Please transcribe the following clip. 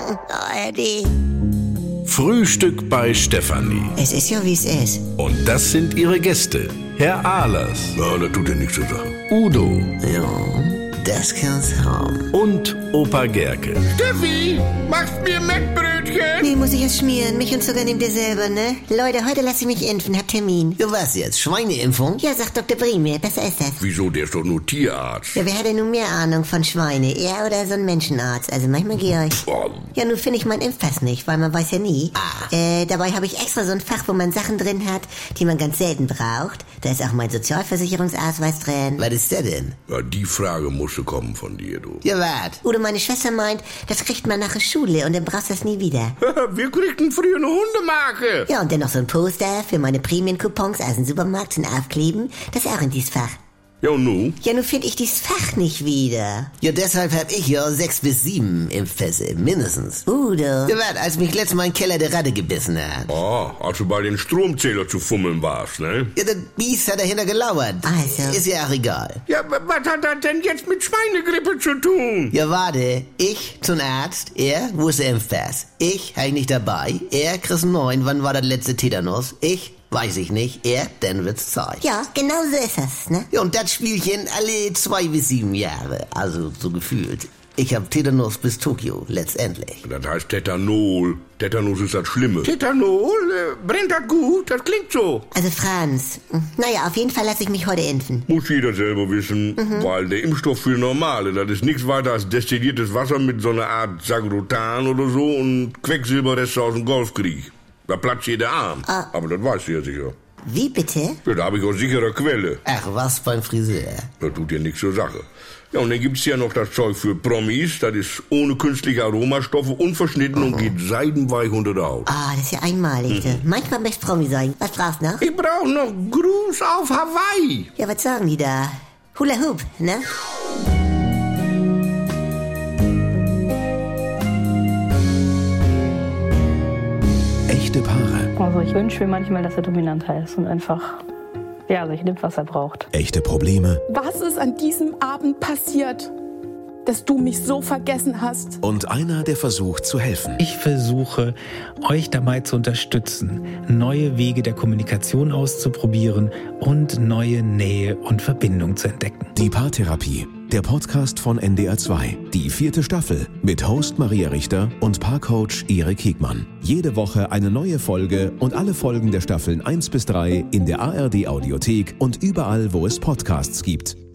ARD. Frühstück bei Stefanie. Es ist ja, wie es ist. Und das sind ihre Gäste. Herr Ahlers. Ja, das tut ja nichts zur Sache. Udo. Ja, das kann's haben. Und Opa Gerke. Steffi, machst mir Mettbrötchen? Nee, muss ich jetzt schmieren. Mich und sogar nehmt ihr selber, ne? Leute, heute lasse ich mich impfen, hab Termin. Ja, was jetzt? Schweineimpfung? Ja, sagt Dr. Brimir, besser ist das. Wieso, der ist doch nur Tierarzt. Ja, wer hat denn nun mehr Ahnung von Schweine? Er oder so ein Menschenarzt? Also manchmal Georg. Ja, nun finde ich meinen Impfpass nicht, weil man weiß ja nie. Dabei habe ich extra so ein Fach, wo man Sachen drin hat, die man ganz selten braucht. Da ist auch mein Sozialversicherungsausweis drin. Was ist der denn? Ja, die Frage musste kommen von dir, du. Ja, wat? Udo, meine Schwester meint, das kriegt man nach der Schule und dann brauchst du das nie wieder. Wir kriegten früher eine Hundemarke. Ja, und dann noch so ein Poster für meine Prämiencoupons aus dem Supermarkt zum Aufkleben. Das ist auch in dieses Fach. Ja, und nu? Ja, nun finde ich dieses Fach nicht wieder. Ja, deshalb hab ich ja 6 bis 7 Impfpässe, mindestens. Udo. Ja, wat, als mich letztes Mal in Keller der Ratte gebissen hat. Als du bei den Stromzähler zu fummeln warst, ne? Ja, das Biest hat dahinter gelauert. Also. Ist ja auch egal. Ja, was hat das denn jetzt mit Schweinegrippe zu tun? Ja, warte. Ich zum Arzt. Er, wo ist der Impfpass? Ich, hab ich nicht dabei. Er, kriegst 9. Wann war das letzte Tetanus? Ich, weiß ich nicht. Er, dann wird's Zeit. Ja, genau so ist das, ne? Ja, und das Spielchen alle 2 bis 7 Jahre. Also, so gefühlt. Ich hab Tetanus bis Tokio, letztendlich. Das heißt Tetanol. Tetanus ist das Schlimme. Tetanol? Brennt das gut? Das klingt so. Also Franz, naja, auf jeden Fall lasse ich mich heute impfen. Muss jeder selber wissen, weil der Impfstoff für Normale, das ist nichts weiter als destilliertes Wasser mit so einer Art Sagrotan oder so und Quecksilberreste aus dem Golfkrieg. Da platzt jeder Arm. Aber das weißt du ja sicher. Wie bitte? Ja, da habe ich aus sicherer Quelle. Ach, was beim Friseur? Das tut ja nichts zur Sache. Ja, und dann gibt's ja noch das Zeug für Promis. Das ist ohne künstliche Aromastoffe, unverschnitten und geht seidenweich unter der Haut. Das ist ja einmalig. Manchmal möchtest Promi sein. Was brauchst du noch? Ich brauch noch Gruß auf Hawaii. Ja, was sagen die da? Hula Hoop, ne? Echte Paare. Also ich wünsche mir manchmal, dass er dominanter ist und einfach, sich nimmt, was er braucht. Echte Probleme. Was ist an diesem Abend passiert, dass du mich so vergessen hast? Und einer, der versucht zu helfen. Ich versuche, euch dabei zu unterstützen, neue Wege der Kommunikation auszuprobieren und neue Nähe und Verbindung zu entdecken. Die Paartherapie. Der Podcast von NDR 2. Die 4. Staffel mit Host Maria Richter und Paarcoach Erik Hegmann. Jede Woche eine neue Folge und alle Folgen der Staffeln 1 bis 3 in der ARD Audiothek und überall, wo es Podcasts gibt.